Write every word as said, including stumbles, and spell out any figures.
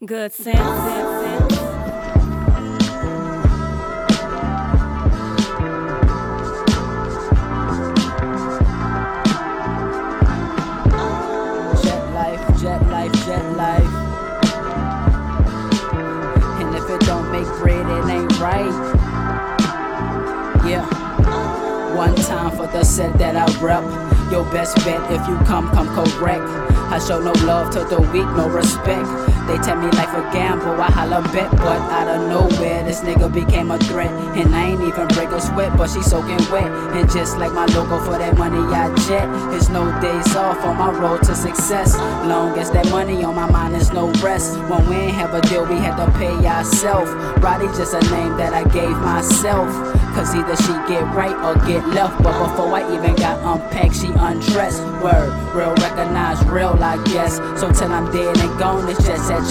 Good sense. Good sense. Jet life, jet life, jet life. And if it don't make bread, it ain't right. Yeah. One time for the set that I rep. Your best bet if you come, come correct. I show no love to the weak, no respect. They tell me life a gamble, I holla bet. But out of nowhere, this nigga became a threat. And I ain't even break a sweat, but she soaking wet. And just like my logo for that money I jet, it's no days off on my road to success. Long as that money on my mind, is no rest. When we ain't have a deal, we had to pay ourselves. Roddy just a name that I gave myself. Cause either she get right or get left. But before I even got unpacked, she undressed. Word, real recognize real, I guess. So till I'm dead and gone, it's just that